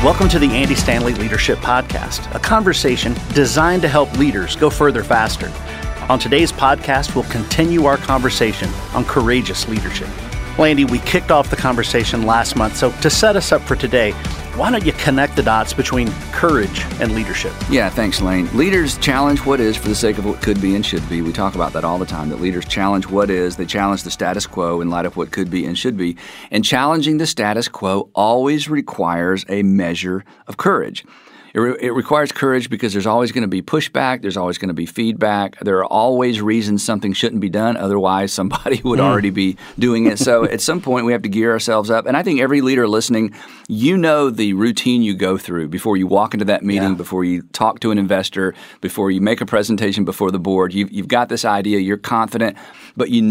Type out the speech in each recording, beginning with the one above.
Welcome to the Andy Stanley Leadership Podcast, a conversation designed to help leaders go further faster. On today's podcast, we'll continue our conversation on courageous leadership. Well, Andy, we kicked off the conversation last month, so to set us up for today, why don't you connect the dots between courage and leadership? Yeah, thanks, Lane. Leaders challenge what is for the sake of what could be and should be. We talk about that all the time, that leaders challenge what is. They challenge the status quo in light of what could be and should be. And challenging the status quo always requires a measure of courage. It requires courage because there's always going to be pushback. There's always going to be feedback. There are always reasons something shouldn't be done. Otherwise, somebody would already be doing it. So at some point, we have to gear ourselves up. And I think every leader listening, you know the routine you go through before you walk into that meeting, before you talk to an investor, before you make a presentation before the board. You've got this idea. You're confident. But you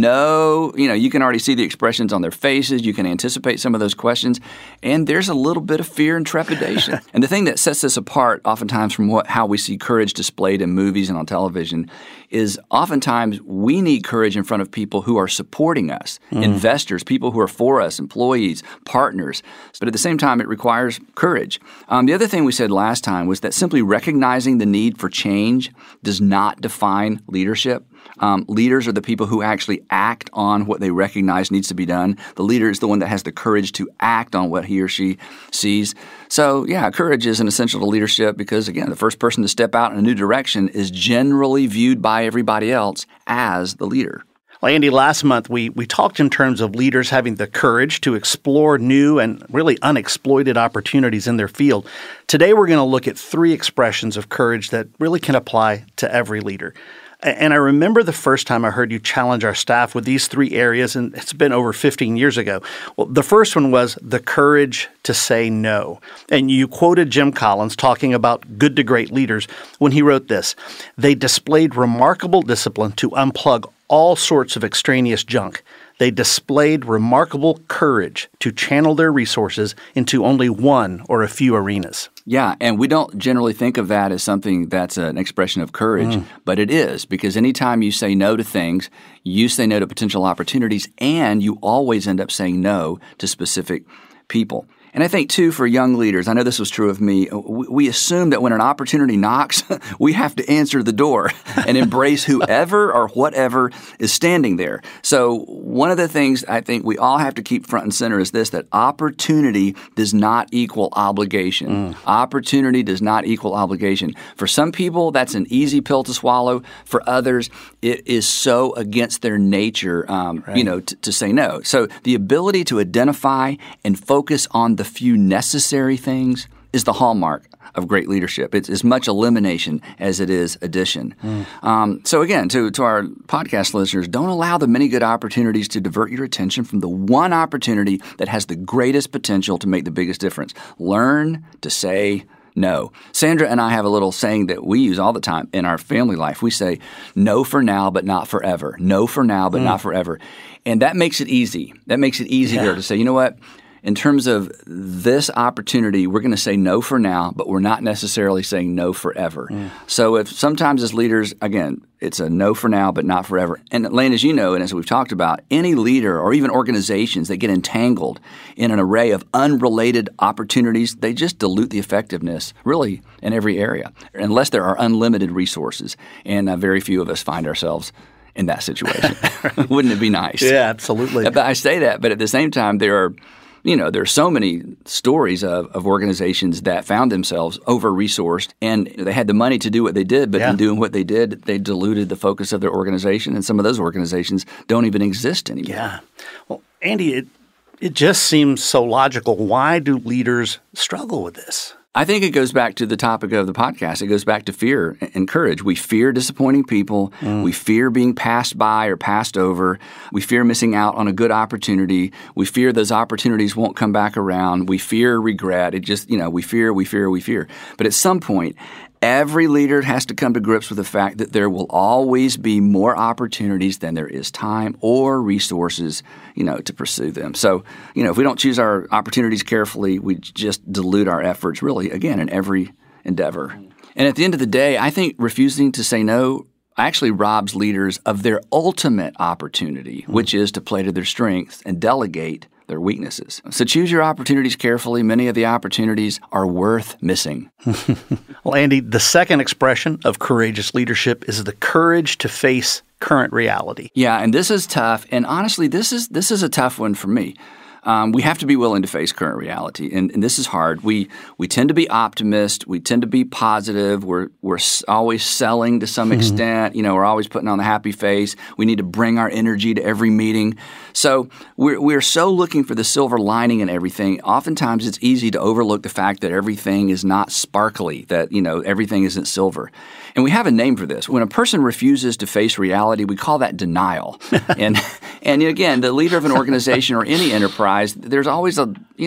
can already see the expressions on their faces. You can anticipate some of those questions. And there's a little bit of fear and trepidation. And the thing that sets this apart oftentimes from how we see courage displayed in movies and on television is oftentimes we need courage in front of people who are supporting us, investors, people who are for us, employees, partners. But at the same time, it requires courage. The other thing we said last time was that simply recognizing the need for change does not define leadership. Leaders are the people who actually act on what they recognize needs to be done. The leader is the one that has the courage to act on what he or she sees. So, courage is an essential to leadership because, again, the first person to step out in a new direction is generally viewed by everybody else as the leader. Well, Andy, last month we talked in terms of leaders having the courage to explore new and really unexploited opportunities in their field. Today we're going to look at three expressions of courage that really can apply to every leader. And I remember the first time I heard you challenge our staff with these three areas, and it's been over 15 years ago. Well, the first one was the courage to say no. And you quoted Jim Collins talking about good to great leaders when he wrote this: "They displayed remarkable discipline to unplug all sorts of extraneous junk. They displayed remarkable courage to channel their resources into only one or a few arenas." Yeah, and we don't generally think of that as something that's an expression of courage, but it is, because anytime you say no to things, you say no to potential opportunities, and you always end up saying no to specific people. And I think, too, for young leaders, I know this was true of me, we assume that when an opportunity knocks, we have to answer the door and embrace whoever or whatever is standing there. So one of the things I think we all have to keep front and center is this, that opportunity does not equal obligation. Opportunity does not equal obligation. For some people, that's an easy pill to swallow. For others, it is so against their nature, to say no. So the ability to identify and focus on the few necessary things is the hallmark of great leadership. It's as much elimination as it is addition. So again, to our podcast listeners, don't allow the many good opportunities to divert your attention from the one opportunity that has the greatest potential to make the biggest difference. Learn to say no. Sandra and I have a little saying that we use all the time in our family life. We say, no for now, but not forever. No for now, but not forever. And that makes it easy. That makes it easier to say, you know what? In terms of this opportunity, we're going to say no for now, but we're not necessarily saying no forever. So if sometimes as leaders, again, it's a no for now, but not forever. And Lane, as you know, and as we've talked about, any leader or even organizations that get entangled in an array of unrelated opportunities, they just dilute the effectiveness really in every area, unless there are unlimited resources. And very few of us find ourselves in that situation. Wouldn't it be nice? Yeah, absolutely. But I say that, but at the same time, there are so many stories of organizations that found themselves over-resourced, and they had the money to do what they did, but in doing what they did, they diluted the focus of their organization, and some of those organizations don't even exist anymore. Yeah. Well, Andy, it just seems so logical. Why do leaders struggle with this? I think it goes back to the topic of the podcast. It goes back to fear and courage. We fear disappointing people. We fear being passed by or passed over. We fear missing out on a good opportunity. We fear those opportunities won't come back around. We fear regret. It just, we fear. But at some point, every leader has to come to grips with the fact that there will always be more opportunities than there is time or resources, to pursue them. So, if we don't choose our opportunities carefully, we just dilute our efforts really, again, in every endeavor. And at the end of the day, I think refusing to say no actually robs leaders of their ultimate opportunity, which is to play to their strengths and delegate their weaknesses. So choose your opportunities carefully. Many of the opportunities are worth missing. Well, Andy, the second expression of courageous leadership is the courage to face current reality. Yeah, and this is tough. And honestly, this is a tough one for me. We have to be willing to face current reality, and this is hard. We tend to be optimists. We tend to be positive. We're always selling to some extent. We're always putting on the happy face. We need to bring our energy to every meeting. So we're so looking for the silver lining in everything. Oftentimes, it's easy to overlook the fact that everything is not sparkly, that everything isn't silver. And we have a name for this. When a person refuses to face reality, we call that denial. And again, the leader of an organization or any enterprise, there's always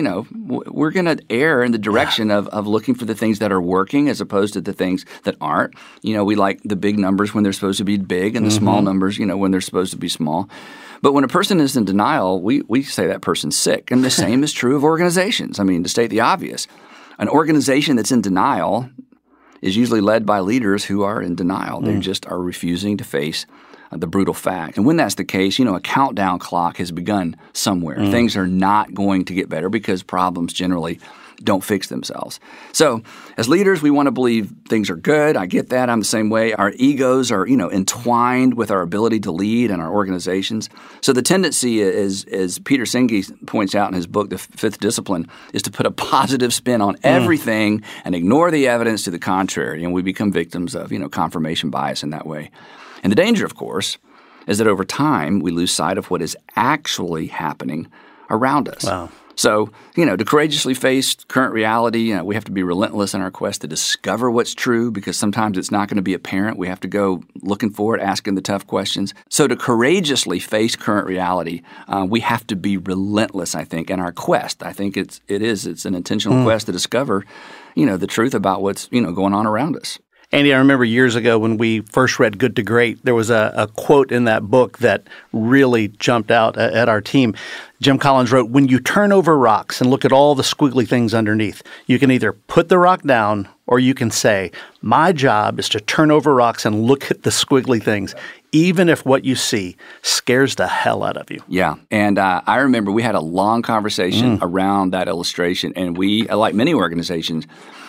we're going to err in the direction of looking for the things that are working as opposed to the things that aren't. We like the big numbers when they're supposed to be big and the small numbers, when they're supposed to be small. But when a person is in denial, we say that person's sick. And the same is true of organizations. I mean, to state the obvious, an organization that's in denial is usually led by leaders who are in denial. They just are refusing to face the brutal fact. And when that's the case, a countdown clock has begun somewhere. Things are not going to get better because problems generally don't fix themselves. So as leaders, we want to believe things are good. I get that. I'm the same way. Our egos are, entwined with our ability to lead in our organizations. So the tendency is, as Peter Senge points out in his book, The Fifth Discipline, is to put a positive spin on everything and ignore the evidence to the contrary. And we become victims of, confirmation bias in that way. And the danger, of course, is that over time we lose sight of what is actually happening around us. Wow. So, to courageously face current reality, we have to be relentless in our quest to discover what's true because sometimes it's not going to be apparent. We have to go looking for it, asking the tough questions. So to courageously face current reality, we have to be relentless, I think, in our quest. I think it's an intentional quest to discover, the truth about what's, going on around us. Andy, I remember years ago when we first read Good to Great, there was a quote in that book that really jumped out at our team. Jim Collins wrote, "When you turn over rocks and look at all the squiggly things underneath, you can either put the rock down or you can say, my job is to turn over rocks and look at the squiggly things, even if what you see scares the hell out of you." Yeah. And I remember we had a long conversation around that illustration, and we, like many organizations,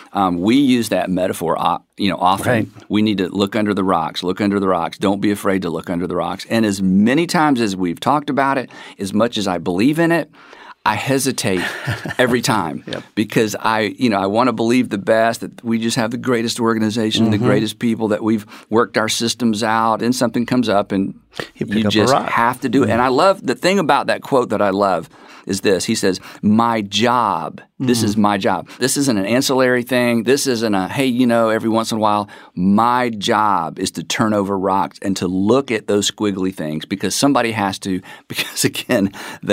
we use that metaphor, often. Right. We need to look under the rocks, Don't be afraid to look under the rocks. And as many times as we've talked about it, as much as I believe in it, I hesitate every time because I want to believe the best, that we just have the greatest organization, the greatest people, that we've worked our systems out, and something comes up and you just have to do it. And I love the thing about that quote that I love is this. He says, my job, this is my job. This isn't an ancillary thing. This isn't a, hey, every once in a while. My job is to turn over rocks and to look at those squiggly things because somebody has to, because again,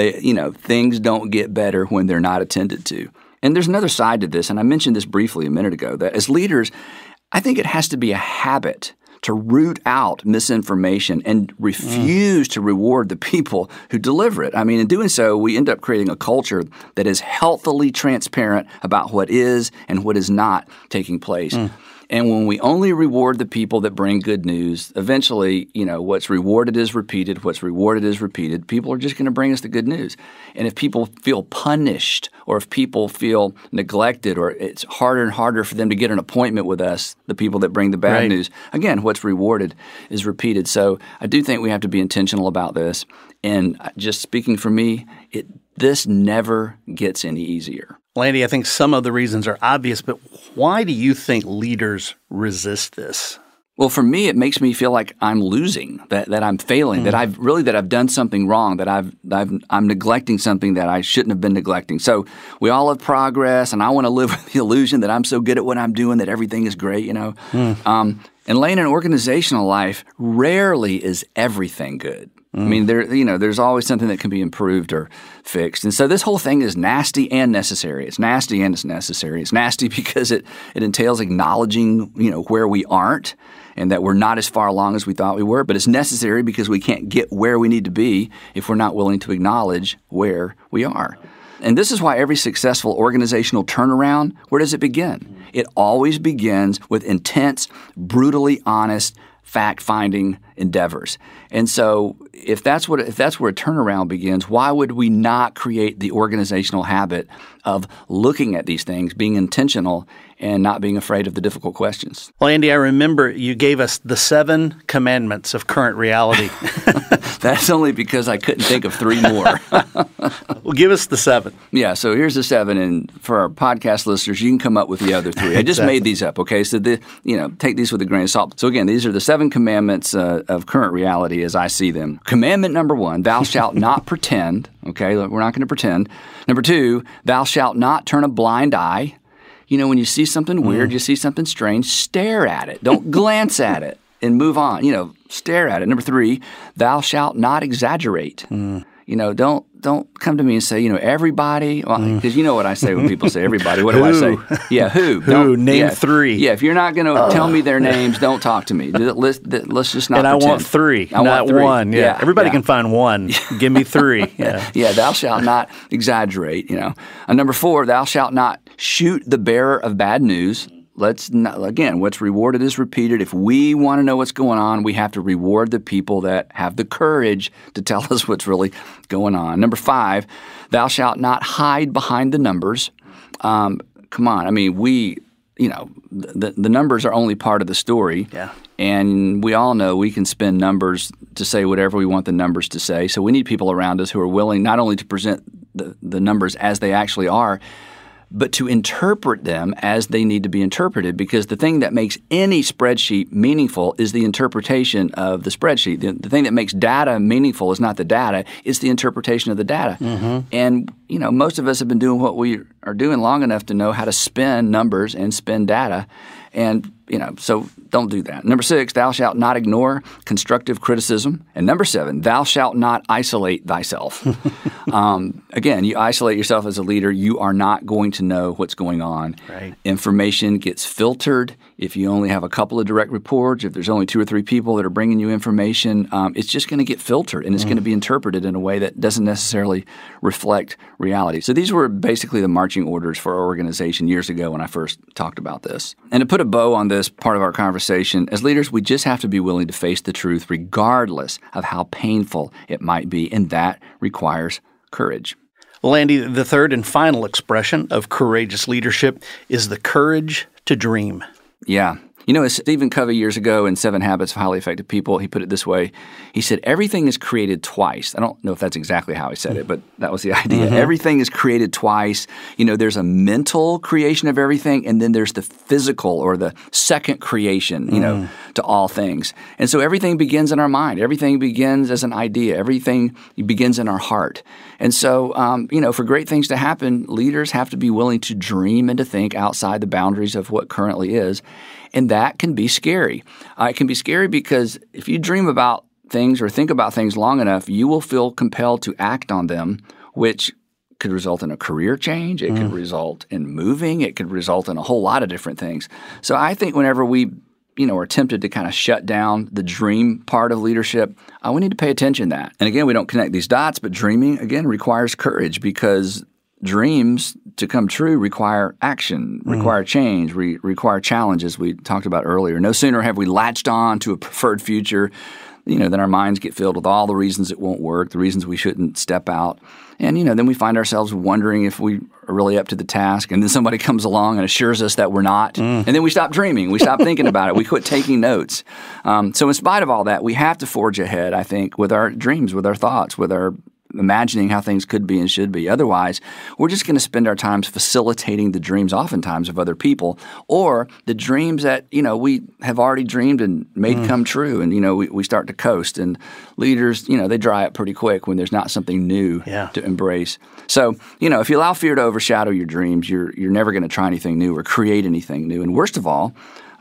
things don't get better when they're not attended to. And there's another side to this, and I mentioned this briefly a minute ago, that as leaders, I think it has to be a habit to root out misinformation and refuse to reward the people who deliver it. I mean, in doing so, we end up creating a culture that is healthily transparent about what is and what is not taking place. And when we only reward the people that bring good news, eventually, what's rewarded is repeated. What's rewarded is repeated. People are just going to bring us the good news. And if people feel punished or if people feel neglected or it's harder and harder for them to get an appointment with us, the people that bring the bad news, again, what's rewarded is repeated. So I do think we have to be intentional about this. And just speaking for me, this never gets any easier. Well, Andy, I think some of the reasons are obvious, but why do you think leaders resist this? Well, for me, it makes me feel like I'm losing, that I'm failing, that I've done something wrong, that I'm neglecting something that I shouldn't have been neglecting. So we all have progress, and I want to live with the illusion that I'm so good at what I'm doing that everything is great, And laying in organizational life, rarely is everything good. I mean, there's always something that can be improved or fixed. And so this whole thing is nasty and necessary. It's nasty and it's necessary. It's nasty because it entails acknowledging, where we aren't and that we're not as far along as we thought we were. But it's necessary because we can't get where we need to be if we're not willing to acknowledge where we are. And this is why every successful organizational turnaround, where does it begin? It always begins with intense, brutally honest fact-finding endeavors. And so if that's where a turnaround begins, why would we not create the organizational habit of looking at these things, being intentional, and not being afraid of the difficult questions? Well, Andy, I remember you gave us the 7 commandments of current reality. That's only because I couldn't think of 3 more. Well, give us the 7. Yeah, so here's the 7, and for our podcast listeners, you can come up with the other 3. I just made these up, okay? So take these with a grain of salt. So again, these are the 7 commandments of current reality as I see them. Commandment number 1, thou shalt not pretend. Okay, we're not going to pretend. Number 2, thou shalt not turn a blind eye. When you see something weird, you see something strange, stare at it. Don't glance at it and move on. Stare at it. Number 3, thou shalt not exaggerate. Don't come to me and say, everybody. Because you know what I say when people say everybody. What do I say? Yeah, who? Who? Name 3. Yeah, if you're not going to tell me their names, don't talk to me. Let's just not. And pretend. I want 3, not 1. Yeah, everybody can find 1. Give me 3. Yeah. Yeah, thou shalt not exaggerate. Number 4, thou shalt not shoot the bearer of bad news. Let's not, again, what's rewarded is repeated. If we want to know what's going on, we have to reward the people that have the courage to tell us what's really going on. Number 5, thou shalt not hide behind the numbers. Come on. I mean, the numbers are only part of the story. Yeah. And we all know we can spin numbers to say whatever we want the numbers to say. So we need people around us who are willing not only to present the numbers as they actually are, but to interpret them as they need to be interpreted, because the thing that makes any spreadsheet meaningful is the interpretation of the spreadsheet. The thing that makes data meaningful is not the data, it's the interpretation of the data. Mm-hmm. And, most of us have been doing what we are doing long enough to know how to spin numbers and spin data. And, so don't do that. Number 6, thou shalt not ignore constructive criticism. And number 7, thou shalt not isolate thyself. Again, you isolate yourself as a leader, you are not going to know what's going on. Right. Information gets filtered. If you only have a couple of direct reports, if there's only 2 or 3 people that are bringing you information, it's just going to get filtered, and it's going to be interpreted in a way that doesn't necessarily reflect reality. So these were basically the marching orders for our organization years ago when I first talked about this. And to put a bow on this part of our conversation, as leaders, we just have to be willing to face the truth regardless of how painful it might be, and that requires courage. Well, Andy, the third and final expression of courageous leadership is the courage to dream. Yeah. As Stephen Covey years ago in 7 Habits of Highly Effective People, he put it this way. He said, everything is created twice. I don't know if that's exactly how he said it, but that was the idea. Mm-hmm. Everything is created twice. There's a mental creation of everything, and then there's the physical or the second creation, to all things. And so everything begins in our mind. Everything begins as an idea. Everything begins in our heart. And so, for great things to happen, leaders have to be willing to dream and to think outside the boundaries of what currently is. And that can be scary. It can be scary because if you dream about things or think about things long enough, you will feel compelled to act on them, which could result in a career change. It could result in moving. It could result in a whole lot of different things. So I think whenever we are tempted to kind of shut down the dream part of leadership, we need to pay attention to that. And again, we don't connect these dots, but dreaming, again, requires courage, because dreams to come true require action, require change, require challenge, as we talked about earlier. No sooner have we latched on to a preferred future, then our minds get filled with all the reasons it won't work, the reasons we shouldn't step out. And, then we find ourselves wondering if we are really up to the task. And then somebody comes along and assures us that we're not. And then we stop dreaming. We stop thinking about it. We quit taking notes. So in spite of all that, we have to forge ahead, I think, with our dreams, with our thoughts, with our imagining how things could be and should be. Otherwise, we're just going to spend our time facilitating the dreams oftentimes of other people, or the dreams that, we have already dreamed and made come true. And, we start to coast. And leaders, they dry up pretty quick when there's not something new to embrace. So, if you allow fear to overshadow your dreams, you're never going to try anything new or create anything new. And worst of all,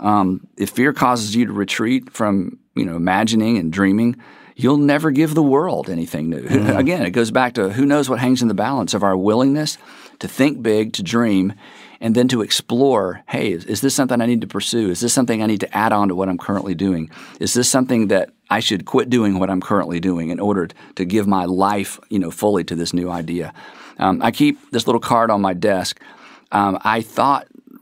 if fear causes you to retreat from, imagining and dreaming, you'll never give the world anything new. Mm-hmm. Again, it goes back to who knows what hangs in the balance of our willingness to think big, to dream, and then to explore, hey, is this something I need to pursue? Is this something I need to add on to what I'm currently doing? Is this something that I should quit doing what I'm currently doing in order to give my life, fully to this new idea? I keep this little card on my desk. I thought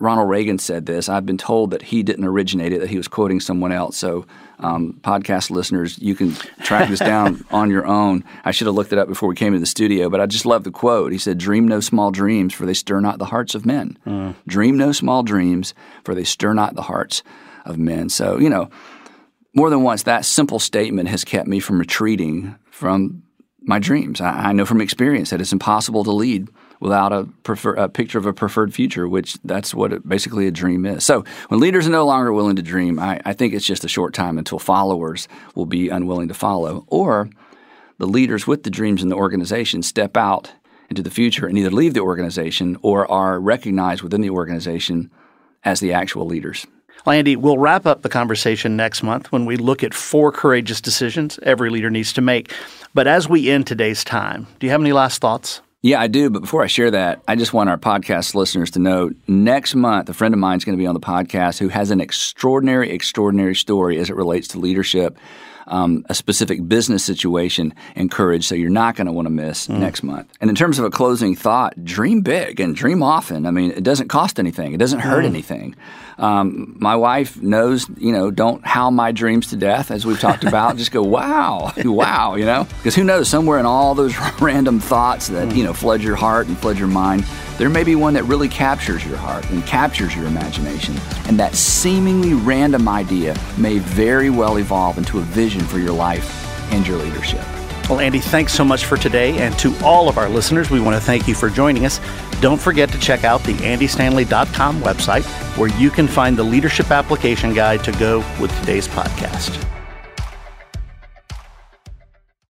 Ronald Reagan said this. I've been told that he didn't originate it, that he was quoting someone else. So podcast listeners, you can track this down on your own. I should have looked it up before we came to the studio, but I just love the quote. He said, "Dream no small dreams, for they stir not the hearts of men." Dream no small dreams, for they stir not the hearts of men. So, more than once, that simple statement has kept me from retreating from my dreams. I know from experience that it's impossible to lead without a picture of a preferred future, which that's what basically a dream is. So when leaders are no longer willing to dream, I think it's just a short time until followers will be unwilling to follow, or the leaders with the dreams in the organization step out into the future and either leave the organization or are recognized within the organization as the actual leaders. Well, Andy, we'll wrap up the conversation next month when we look at 4 courageous decisions every leader needs to make. But as we end today's time, do you have any last thoughts? Yeah, I do. But before I share that, I just want our podcast listeners to know next month, a friend of mine is going to be on the podcast who has an extraordinary story as it relates to leadership, a specific business situation and courage. So you're not going to want to miss next month. And in terms of a closing thought, dream big and dream often. I mean, it doesn't cost anything. It doesn't hurt anything. My wife knows, don't howl my dreams to death, as we've talked about. Just go, wow, because who knows, somewhere in all those random thoughts that, flood your heart and flood your mind, there may be one that really captures your heart and captures your imagination. And that seemingly random idea may very well evolve into a vision for your life and your leadership. Well, Andy, thanks so much for today. And to all of our listeners, we want to thank you for joining us. Don't forget to check out the andystanley.com website, where you can find the leadership application guide to go with today's podcast.